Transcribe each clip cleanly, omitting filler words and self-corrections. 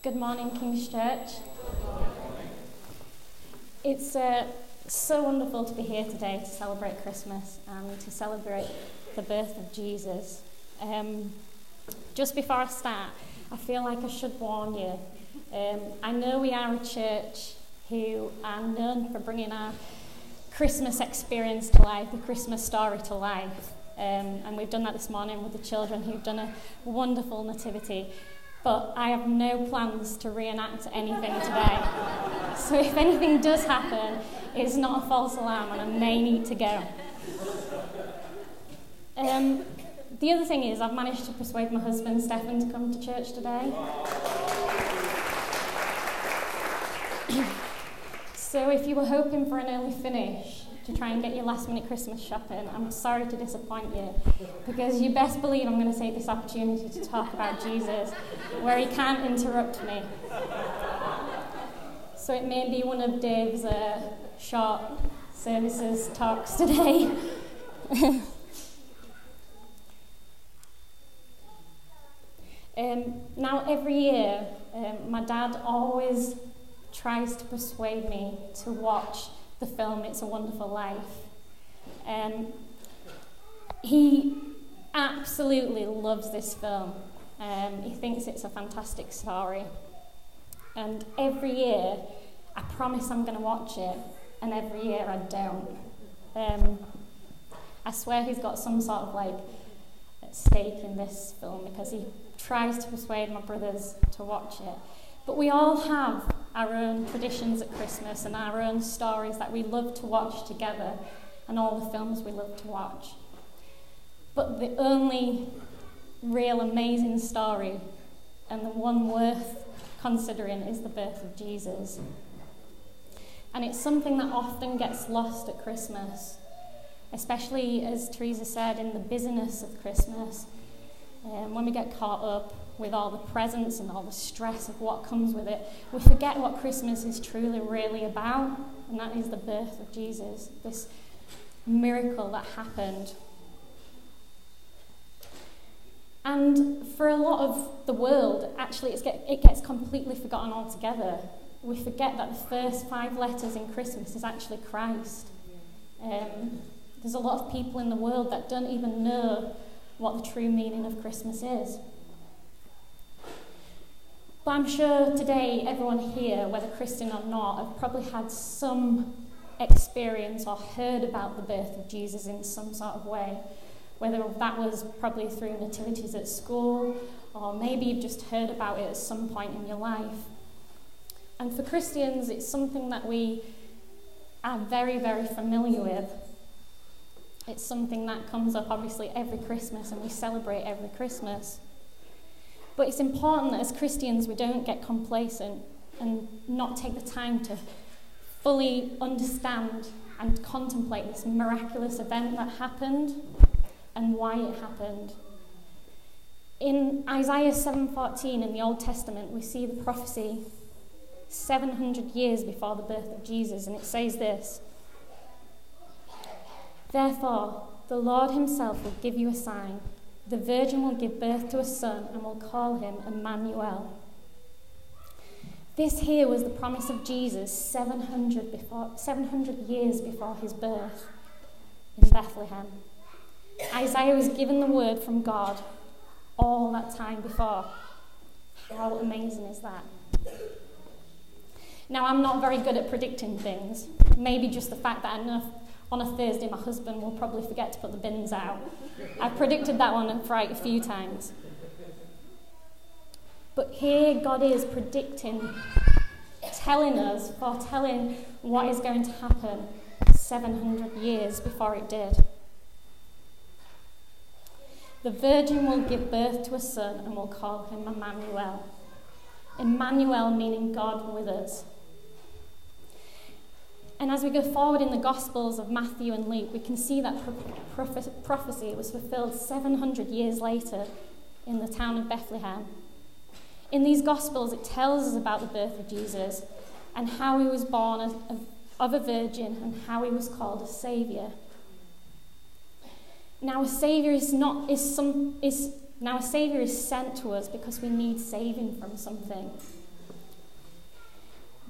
Good morning, King's Church. It's so wonderful to be here today to celebrate Christmas and to celebrate the birth of Jesus. Just before I start, I feel like I should warn you. I know we are a church who are known for bringing our Christmas experience to life, the Christmas story to life. And we've done that this morning with the children who've done a wonderful nativity. But I have no plans to reenact anything today. So if anything does happen, it's not a false alarm and I may need to go. The other thing is I've managed to persuade my husband, Stefan, to come to church today. So if you were hoping for an early finish to try and get your last-minute Christmas shopping, I'm sorry to disappoint you, because you best believe I'm going to take this opportunity to talk about Jesus, where he can't interrupt me. So it may be one of Dave's short services talks today. Now, every year, my dad always tries to persuade me to watch the film It's a Wonderful Life. He absolutely loves this film. He thinks it's a fantastic story. And every year, I promise I'm going to watch it, and every year I don't. I swear he's got some sort of stake in this film because he tries to persuade my brothers to watch it. But we all have our own traditions at Christmas and our own stories that we love to watch together and all the films we love to watch. But the only real amazing story and the one worth considering is the birth of Jesus. And it's something that often gets lost at Christmas, especially, as Teresa said, in the busyness of Christmas. When we get caught up with all the presents and all the stress of what comes with it, we forget what Christmas is truly really about, and that is the birth of Jesus, this miracle that happened. And for a lot of the world, actually, it gets completely forgotten altogether. We forget that the first 5 letters in Christmas is actually Christ. There's a lot of people in the world that don't even know what the true meaning of Christmas is. But I'm sure today everyone here, whether Christian or not, have probably had some experience or heard about the birth of Jesus in some sort of way, whether that was probably through nativities at school, or maybe you've just heard about it at some point in your life. And for Christians, it's something that we are very, very familiar with. It's something that comes up obviously every Christmas, and we celebrate every Christmas. But it's important that as Christians we don't get complacent and not take the time to fully understand and contemplate this miraculous event that happened and why it happened. In Isaiah 7:14 in the Old Testament, we see the prophecy 700 years before the birth of Jesus, and it says this: "Therefore, the Lord himself will give you a sign. The virgin will give birth to a son and will call him Emmanuel." This here was the promise of Jesus 700 years before his birth in Bethlehem. Isaiah was given the word from God all that time before. How amazing is that? Now, I'm not very good at predicting things. Maybe just the fact that I know on a Thursday my husband will probably forget to put the bins out. I've predicted that one a few times. But here God is predicting, foretelling what is going to happen 700 years before it did. The virgin will give birth to a son and will call him Emmanuel. Emmanuel meaning God with us. And as we go forward in the Gospels of Matthew and Luke, we can see that prophecy was fulfilled 700 years later in the town of Bethlehem. In these Gospels, it tells us about the birth of Jesus and how he was born of a virgin and how he was called a Saviour. Now, a Saviour is sent to us because we need saving from something.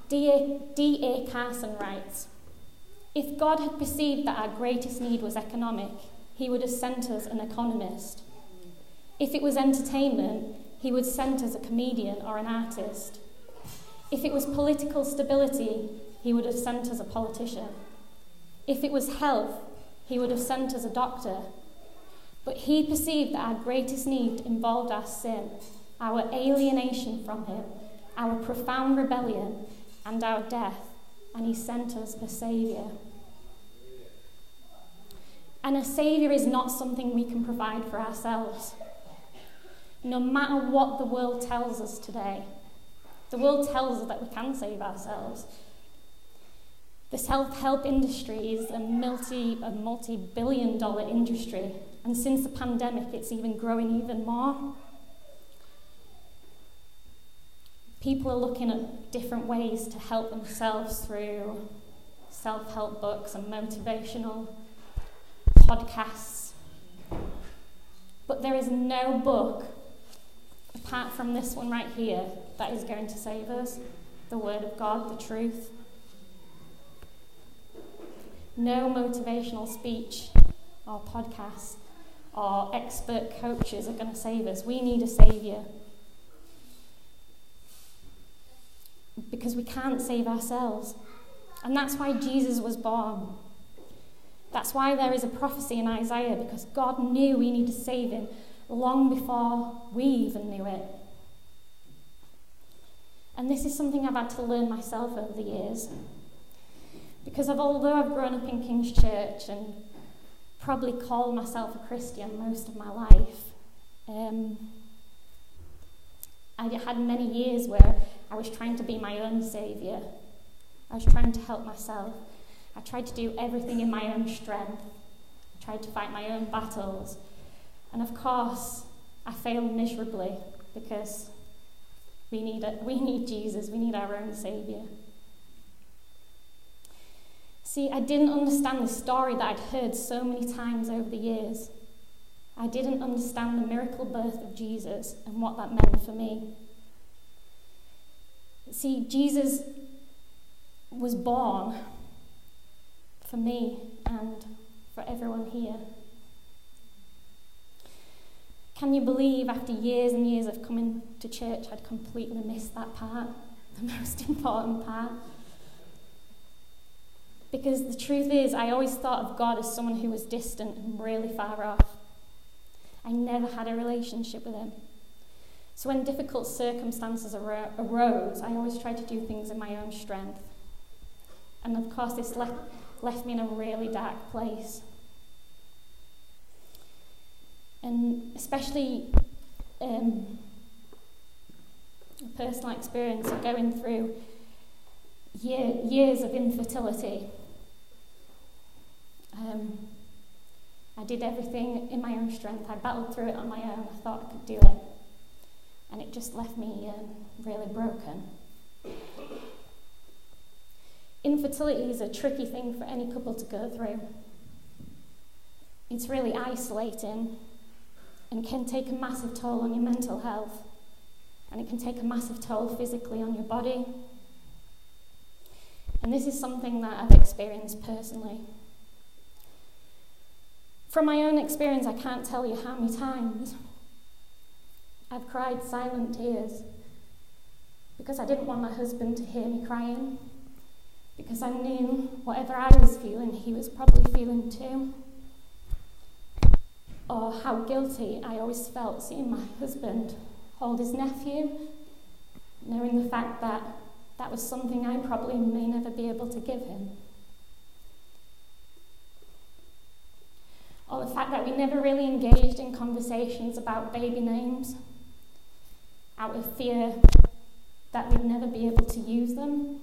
D.A. Carson writes, "If God had perceived that our greatest need was economic, he would have sent us an economist. If it was entertainment, he would send us a comedian or an artist. If it was political stability, he would have sent us a politician. If it was health, he would have sent us a doctor. But he perceived that our greatest need involved our sin, our alienation from him, our profound rebellion, and our death, and he sent us a saviour." And a saviour is not something we can provide for ourselves. No matter what the world tells us today, the world tells us that we can save ourselves. The self-help industry is a multi-billion-dollar industry, and since the pandemic, it's even growing even more. People are looking at different ways to help themselves through self-help books and motivational podcasts. But there is no book, apart from this one right here, that is going to save us. The Word of God, the truth. No motivational speech or podcast or expert coaches are going to save us. We need a saviour. Because we can't save ourselves. And that's why Jesus was born. That's why there is a prophecy in Isaiah, because God knew we needed saving long before we even knew it. And this is something I've had to learn myself over the years. Because although I've grown up in King's Church and probably called myself a Christian most of my life, I had many years where I was trying to be my own saviour. I was trying to help myself. I tried to do everything in my own strength. I tried to fight my own battles. And of course, I failed miserably because we need Jesus. We need our own saviour. See, I didn't understand the story that I'd heard so many times over the years. I didn't understand the miracle birth of Jesus and what that meant for me. See, Jesus was born for me and for everyone here. Can you believe after years and years of coming to church, I'd completely missed that part, the most important part? Because the truth is, I always thought of God as someone who was distant and really far off. I never had a relationship with him. So when difficult circumstances arose, I always tried to do things in my own strength. And of course, this left me in a really dark place. And especially a personal experience of going through years of infertility. I did everything in my own strength. I battled through it on my own. I thought I could do it. And it just left me really broken. Infertility is a tricky thing for any couple to go through. It's really isolating and can take a massive toll on your mental health. And it can take a massive toll physically on your body. And this is something that I've experienced personally. From my own experience, I can't tell you how many times I've cried silent tears because I didn't want my husband to hear me crying, because I knew whatever I was feeling, he was probably feeling too. Or how guilty I always felt seeing my husband hold his nephew, knowing the fact that that was something I probably may never be able to give him. Or the fact that we never really engaged in conversations about baby names, out of fear that we'd never be able to use them.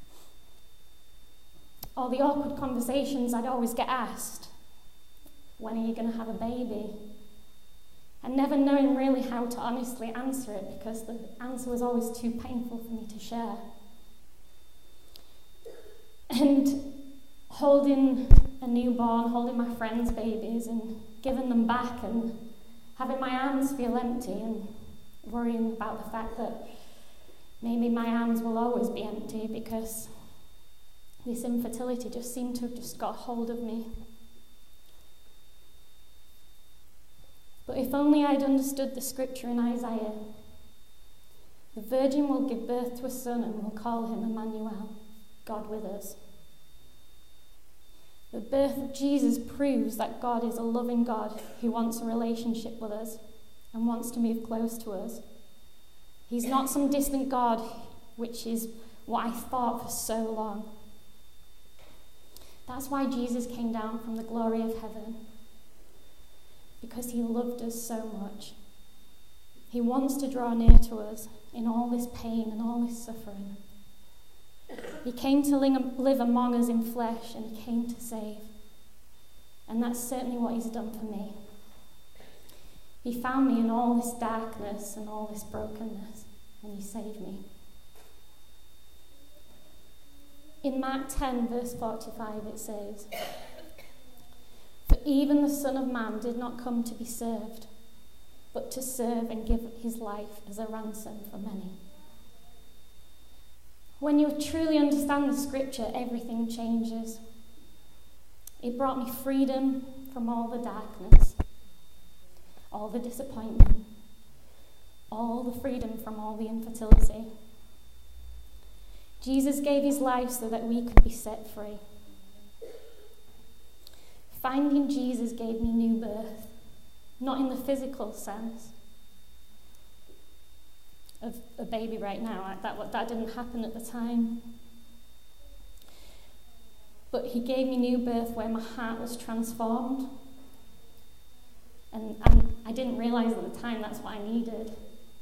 Or the awkward conversations I'd always get asked, when are you going to have a baby? And never knowing really how to honestly answer it because the answer was always too painful for me to share. And holding a newborn, holding my friends' babies and giving them back and having my arms feel empty and worrying about the fact that Maybe my hands will always be empty because this infertility just seemed to have just got hold of me. But if only I'd understood the scripture in Isaiah, the virgin will give birth to a son and will call him Emmanuel, God with us. The birth of Jesus proves that God is a loving God who wants a relationship with us and wants to move close to us. He's not some distant God, which is what I thought for so long. That's why Jesus came down from the glory of heaven, because he loved us so much. He wants to draw near to us in all this pain and all this suffering. He came to live among us in flesh, and he came to save. And that's certainly what he's done for me. He found me in all this darkness and all this brokenness, and he saved me. In Mark 10, verse 45, it says, "For even the Son of Man did not come to be served, but to serve and give his life as a ransom for many." When you truly understand the scripture, everything changes. It brought me freedom from all the darkness, all the disappointment, all the freedom from all the infertility. Jesus gave his life so that we could be set free. Finding Jesus gave me new birth, not in the physical sense of a baby right now. That didn't happen at the time. But he gave me new birth where my heart was transformed. And I didn't realise at the time that's what I needed.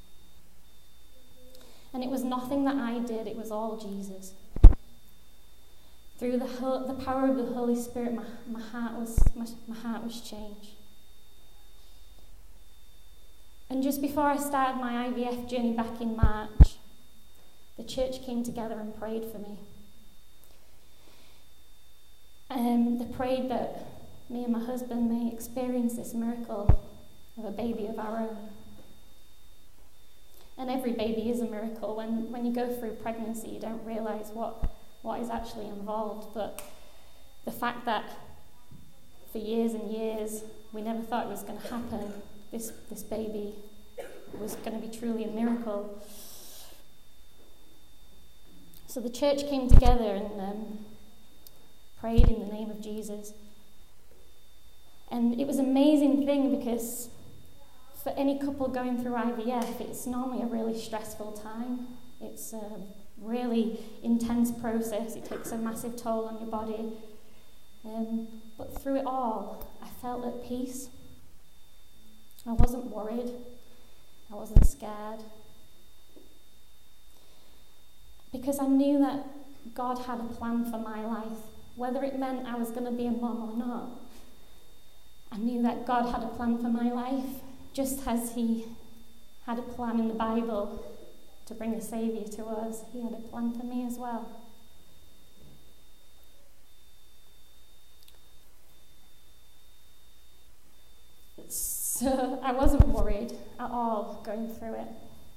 And it was nothing that I did, it was all Jesus. Through the power of the Holy Spirit, my heart was changed. And just before I started my IVF journey back in March, the church came together and prayed for me. They prayed that me and my husband may experience this miracle of a baby of our own. And every baby is a miracle. When you go through pregnancy, you don't realise what is actually involved. But the fact that for years and years we never thought it was going to happen, this baby was going to be truly a miracle. So the church came together and prayed in the name of Jesus. And it was an amazing thing because for any couple going through IVF, it's normally a really stressful time. It's a really intense process. It takes a massive toll on your body. But through it all, I felt at peace. I wasn't worried. I wasn't scared. Because I knew that God had a plan for my life. Whether it meant I was going to be a mum or not, I knew that God had a plan for my life. Just as he had a plan in the Bible to bring a saviour to us, he had a plan for me as well. So I wasn't worried at all going through it.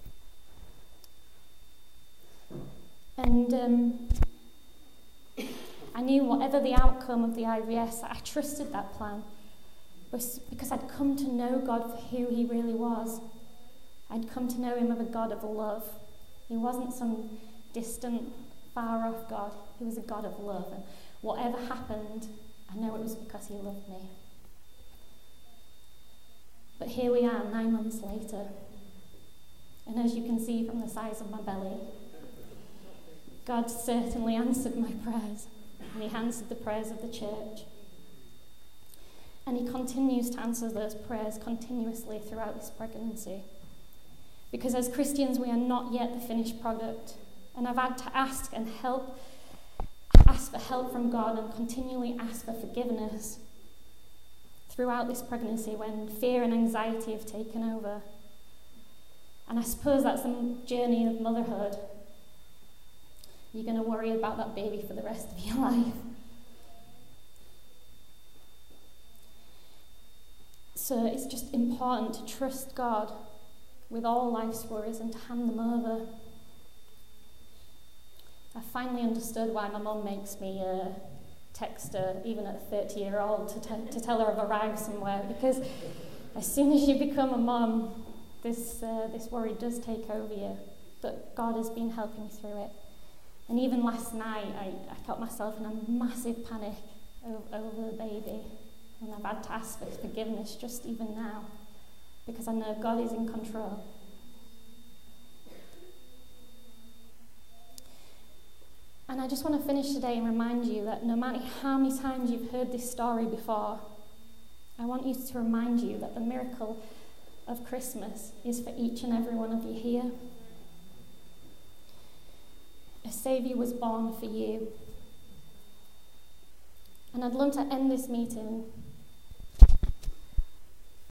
And I knew whatever the outcome of the IVF, I trusted that plan. Because I'd come to know God for who he really was. I'd come to know him as a God of love. He wasn't some distant, far-off God. He was a God of love. And whatever happened, I know it was because he loved me. But here we are, 9 months later. And as you can see from the size of my belly, God certainly answered my prayers. And he answered the prayers of the church. And he continues to answer those prayers continuously throughout this pregnancy. Because as Christians, we are not yet the finished product. And I've had to ask for help from God and continually ask for forgiveness throughout this pregnancy when fear and anxiety have taken over. And I suppose that's the journey of motherhood. You're going to worry about that baby for the rest of your life. So it's just important to trust God with all life's worries and to hand them over finally understood why my mum makes me text her, even at 30-year-old, to tell her I've arrived somewhere, because as soon as you become a mum, this worry does take over you. But God has been helping me through it. And even last night, I got myself in a massive panic over the baby. And I've had to ask for forgiveness just even now, because I know God is in control. And I just want to finish today and remind you that no matter how many times you've heard this story before, I want you to remind you that the miracle of Christmas is for each and every one of you here. A Saviour was born for you. And I'd love to end this meeting